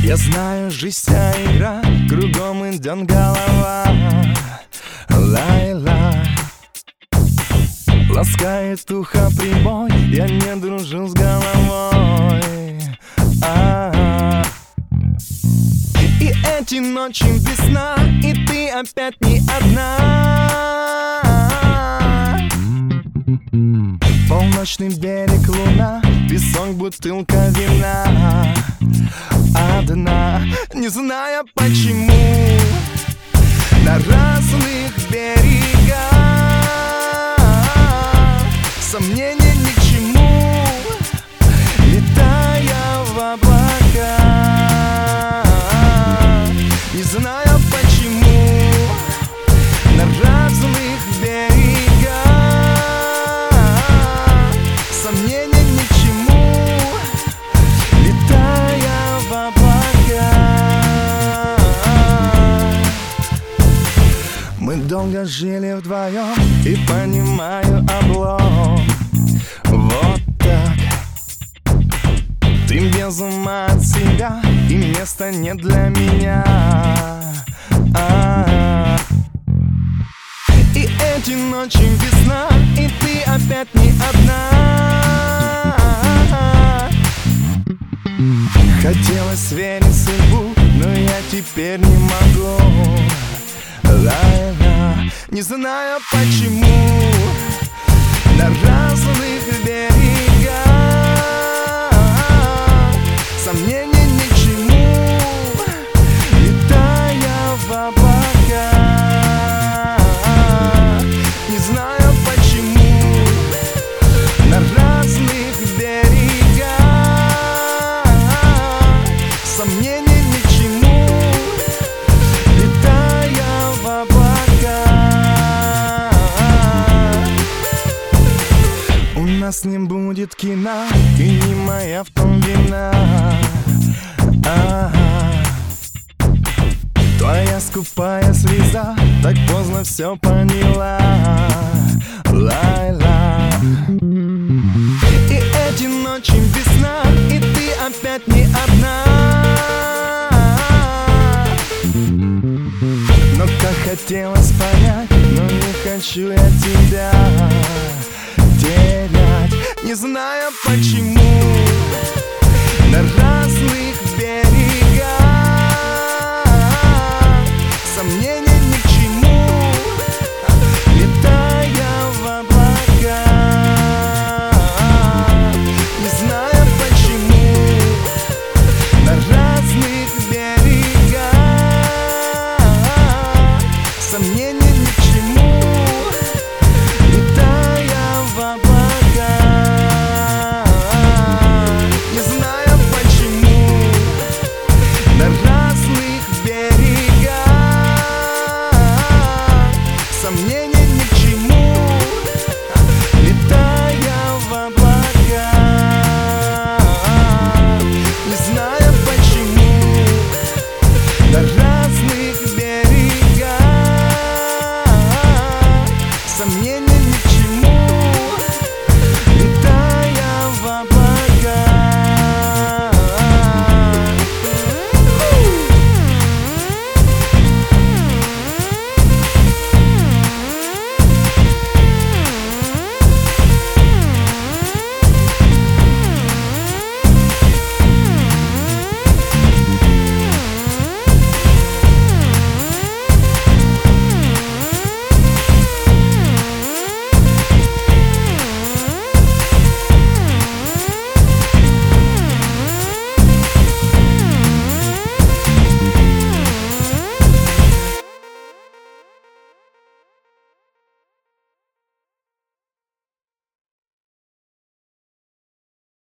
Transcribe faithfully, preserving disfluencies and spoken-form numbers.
Я знаю, жизнь вся игра, кругом идет голова. Лайла ласкает ухо прибой, я не дружу с головой. А-а-а. И эти ночи без сна, и ты опять не одна. Полночный берег, луна, песок, бутылка вина. Одна, не зная почему, на разных берегах. Сомнения ни к чему, летая в облака. Не знаю почему, на разных берегах. Сомнения ни к чему, летая в облака. Мы долго жили вдвоем, и понимаю облом. Вот так. Ты без ума от себя, и места нет для меня. А-а-а. И эти ночи без сна, и ты опять не одна. Хотелось верить в судьбу, но я теперь не могу. Лайла, не знаю почему, на разных берегах. Сомнения ни к чему, летая в облака. Не знаю почему, на разных берегах. Сомнения ни к чему, летая в облака. У нас не будет кино, и не моя в том вина. А-а-а. Твоя скупая слеза так поздно все поняла. Лайла. И эти ночи без сна, и ты опять не одна. Но как хотелось понять, но не хочу я тебя терять. Не знаю почему, на